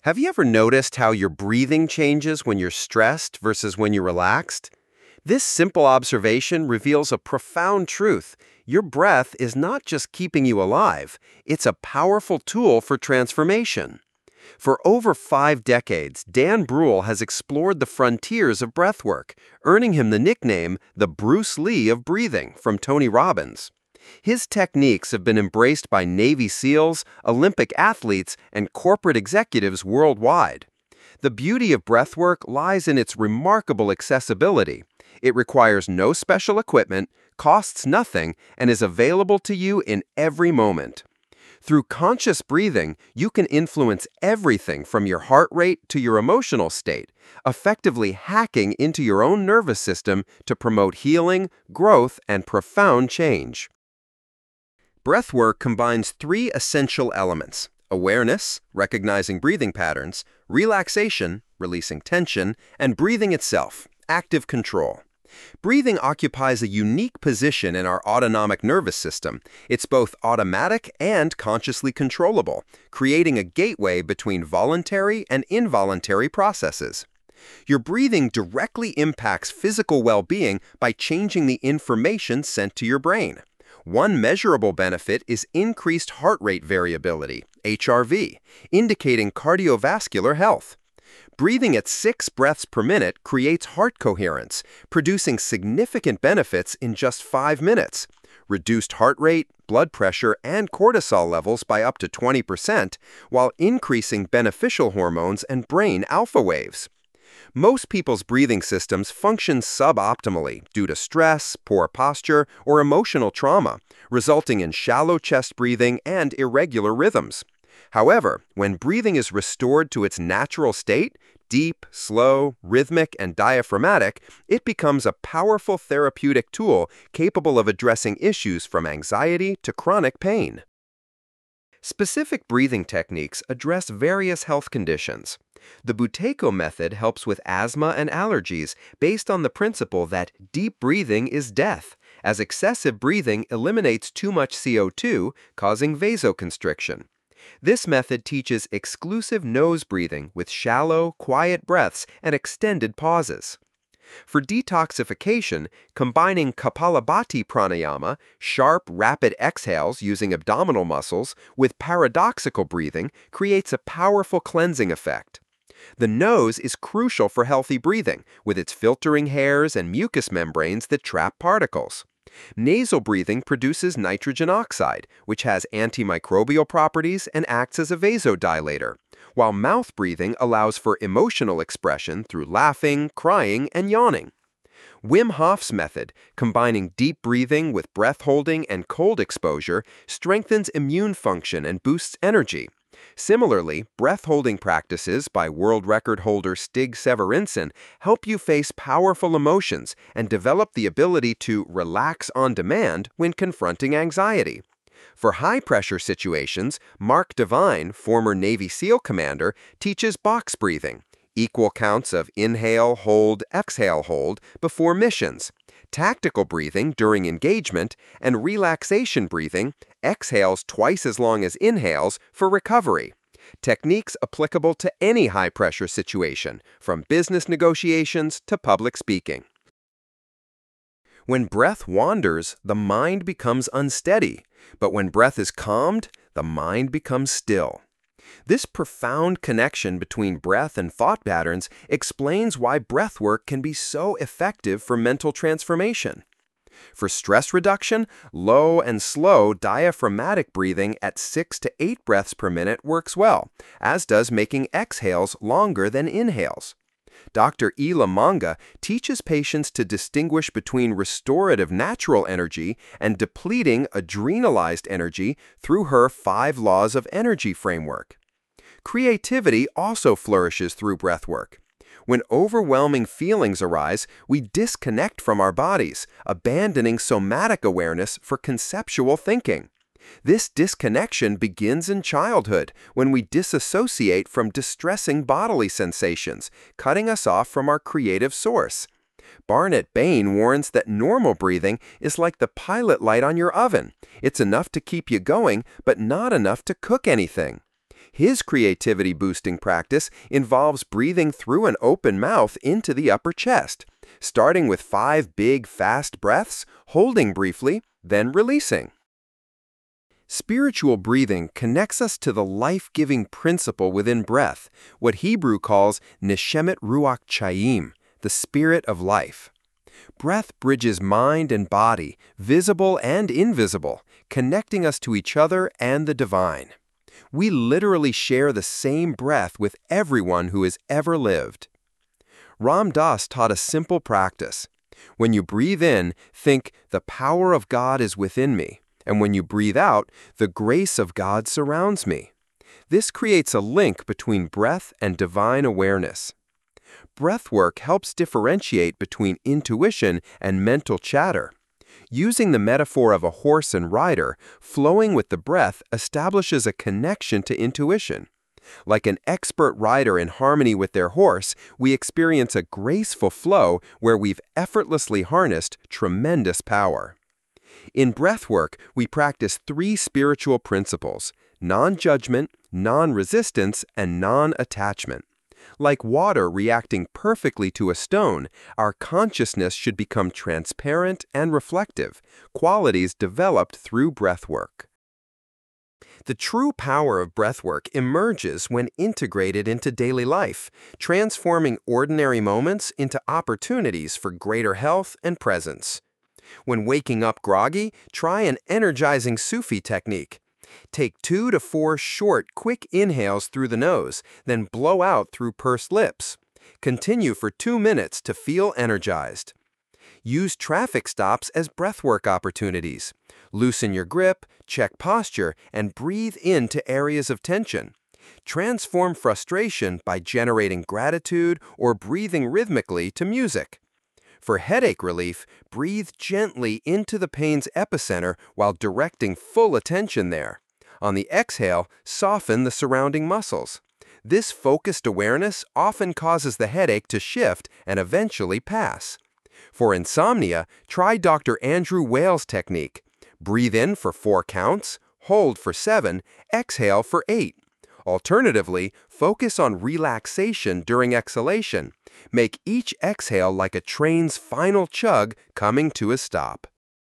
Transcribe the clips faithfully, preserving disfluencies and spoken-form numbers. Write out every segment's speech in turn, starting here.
Have you ever noticed how your breathing changes when you're stressed versus when you're relaxed? This simple observation reveals a profound truth. Your breath is not just keeping you alive, it's a powerful tool for transformation. For over five decades, Dan Brule has explored the frontiers of breathwork, earning him the nickname the Bruce Lee of breathing from Tony Robbins. His techniques have been embraced by Navy SEALs, Olympic athletes, and corporate executives worldwide. The beauty of breathwork lies in its remarkable accessibility. It requires no special equipment, costs nothing, and is available to you in every moment. Through conscious breathing, you can influence everything from your heart rate to your emotional state, effectively hacking into your own nervous system to promote healing, growth, and profound change. Breathwork combines three essential elements: awareness, recognizing breathing patterns; relaxation, releasing tension; and breathing itself, active control. Breathing occupies a unique position in our autonomic nervous system. It's both automatic and consciously controllable, creating a gateway between voluntary and involuntary processes. Your breathing directly impacts physical well-being by changing the information sent to your brain. One measurable benefit is increased heart rate variability, H R V, indicating cardiovascular health. Breathing at six breaths per minute creates heart coherence, producing significant benefits in just five minutes. Reduced heart rate, blood pressure, and cortisol levels by up to twenty percent, while increasing beneficial hormones and brain alpha waves. Most people's breathing systems function suboptimally due to stress, poor posture, or emotional trauma, resulting in shallow chest breathing and irregular rhythms. However, when breathing is restored to its natural state, deep, slow, rhythmic, and diaphragmatic, it becomes a powerful therapeutic tool capable of addressing issues from anxiety to chronic pain. Specific breathing techniques address various health conditions. The Buteyko method helps with asthma and allergies based on the principle that deep breathing is death, as excessive breathing eliminates too much C O two, causing vasoconstriction. This method teaches exclusive nose breathing with shallow, quiet breaths and extended pauses. For detoxification, combining Kapalabhati pranayama, sharp, rapid exhales using abdominal muscles, with paradoxical breathing creates a powerful cleansing effect. The nose is crucial for healthy breathing, with its filtering hairs and mucous membranes that trap particles. Nasal breathing produces nitrogen oxide, which has antimicrobial properties and acts as a vasodilator, while mouth breathing allows for emotional expression through laughing, crying, and yawning. Wim Hof's method, combining deep breathing with breath holding and cold exposure, strengthens immune function and boosts energy. Similarly, breath-holding practices by world record holder Stig Severinsen help you face powerful emotions and develop the ability to relax on demand when confronting anxiety. For high-pressure situations, Mark Devine, former Navy SEAL commander, teaches box breathing, equal counts of inhale, hold, exhale, hold before missions, tactical breathing during engagement, and relaxation breathing, exhales twice as long as inhales, for recovery. Techniques applicable to any high-pressure situation, from business negotiations to public speaking. When breath wanders, the mind becomes unsteady, but when breath is calmed, the mind becomes still. This profound connection between breath and thought patterns explains why breathwork can be so effective for mental transformation. For stress reduction, low and slow diaphragmatic breathing at six to eight breaths per minute works well, as does making exhales longer than inhales. Doctor Ela Manga teaches patients to distinguish between restorative natural energy and depleting adrenalized energy through her five laws of energy framework. Creativity also flourishes through breathwork. When overwhelming feelings arise, we disconnect from our bodies, abandoning somatic awareness for conceptual thinking. This disconnection begins in childhood, when we disassociate from distressing bodily sensations, cutting us off from our creative source. Barnett Bain warns that normal breathing is like the pilot light on your oven. It's enough to keep you going, but not enough to cook anything. His creativity-boosting practice involves breathing through an open mouth into the upper chest, starting with five big, fast breaths, holding briefly, then releasing. Spiritual breathing connects us to the life-giving principle within breath, what Hebrew calls neshemet ruach chaim, the spirit of life. Breath bridges mind and body, visible and invisible, connecting us to each other and the divine. We literally share the same breath with everyone who has ever lived. Ram Dass taught a simple practice. When you breathe in, think, "The power of God is within me," and when you breathe out, "The grace of God surrounds me." This creates a link between breath and divine awareness. Breathwork helps differentiate between intuition and mental chatter. Using the metaphor of a horse and rider, flowing with the breath establishes a connection to intuition. Like an expert rider in harmony with their horse, we experience a graceful flow where we've effortlessly harnessed tremendous power. In breathwork, we practice three spiritual principles: non-judgment, non-resistance, and non-attachment. Like water reacting perfectly to a stone, our consciousness should become transparent and reflective, qualities developed through breathwork. The true power of breathwork emerges when integrated into daily life, transforming ordinary moments into opportunities for greater health and presence. When waking up groggy, try an energizing Sufi technique. Take two to four short, quick inhales through the nose, then blow out through pursed lips. Continue for two minutes to feel energized. Use traffic stops as breathwork opportunities. Loosen your grip, check posture, and breathe into areas of tension. Transform frustration by generating gratitude or breathing rhythmically to music. For headache relief, breathe gently into the pain's epicenter while directing full attention there. On the exhale, soften the surrounding muscles. This focused awareness often causes the headache to shift and eventually pass. For insomnia, try Doctor Andrew Wales' technique. Breathe in for four counts, hold for seven, exhale for eight. Alternatively, focus on relaxation during exhalation. Make each exhale like a train's final chug coming to a stop.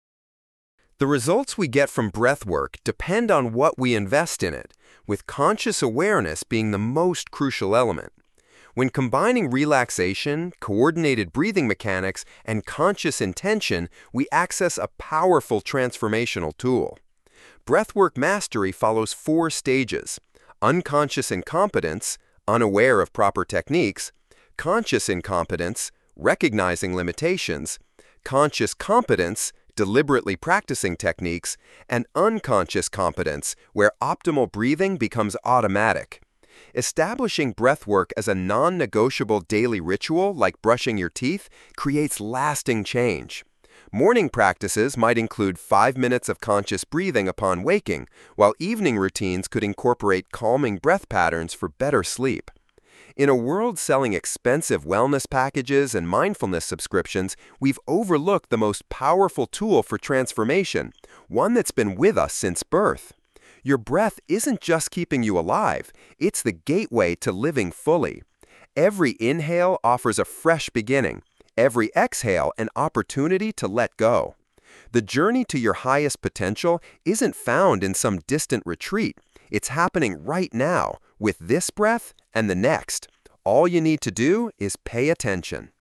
The results we get from breathwork depend on what we invest in it, with conscious awareness being the most crucial element. When combining relaxation, coordinated breathing mechanics, and conscious intention, we access a powerful transformational tool. Breathwork mastery follows four stages: unconscious incompetence, unaware of proper techniques; conscious incompetence, recognizing limitations; conscious competence, deliberately practicing techniques; and unconscious competence, where optimal breathing becomes automatic. Establishing breathwork as a non-negotiable daily ritual, like brushing your teeth, creates lasting change. Morning practices might include five minutes of conscious breathing upon waking, while evening routines could incorporate calming breath patterns for better sleep. In a world selling expensive wellness packages and mindfulness subscriptions, we've overlooked the most powerful tool for transformation, one that's been with us since birth. Your breath isn't just keeping you alive, it's the gateway to living fully. Every inhale offers a fresh beginning, every exhale an opportunity to let go. The journey to your highest potential isn't found in some distant retreat. It's happening right now, with this breath and the next. All you need to do is pay attention.